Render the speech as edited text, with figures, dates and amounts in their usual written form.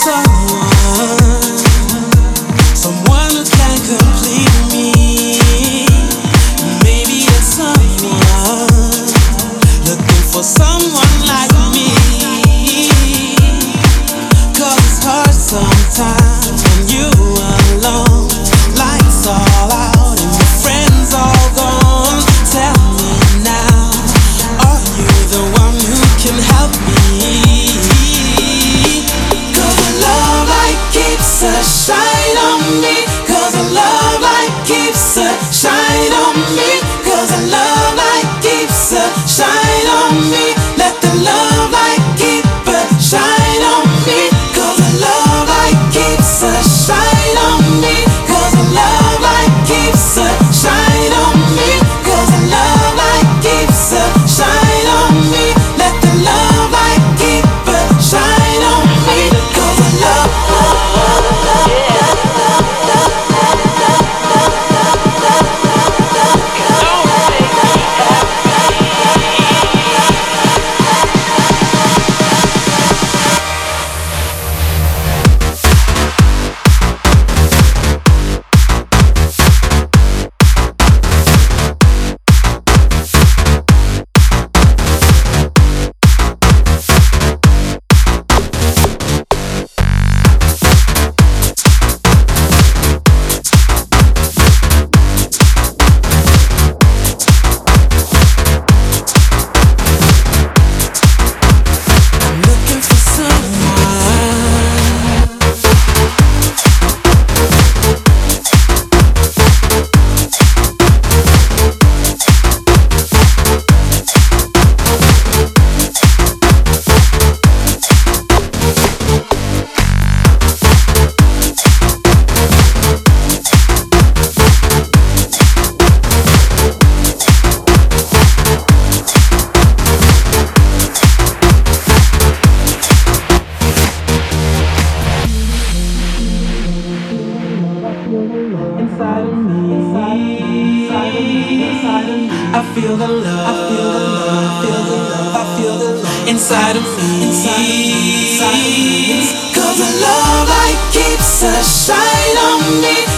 someone who can complete me. Maybe it's someone looking for someone like me. 'Cause it's hard sometimes when you alone. Lights all out and your friends all gone. Tell me now, are you the one who can help me? 'Cause a love light keeps a shine on me. 'Cause a love light keeps a shine on me. 'Cause a love light keeps a shine on me. Let the love light keep a shine on me. 'Cause a love light keeps a shine on me. 'Cause a love light keeps a shine on me. 'Cause a love light keeps a shine on me. Let the love light keep a shine on me. 'Cause a love. Looking for someone. Inside of me, I feel the love, I feel the love, I feel the love, I feel the love inside of me, inside of me. 'Cause the love light keeps a shine on me.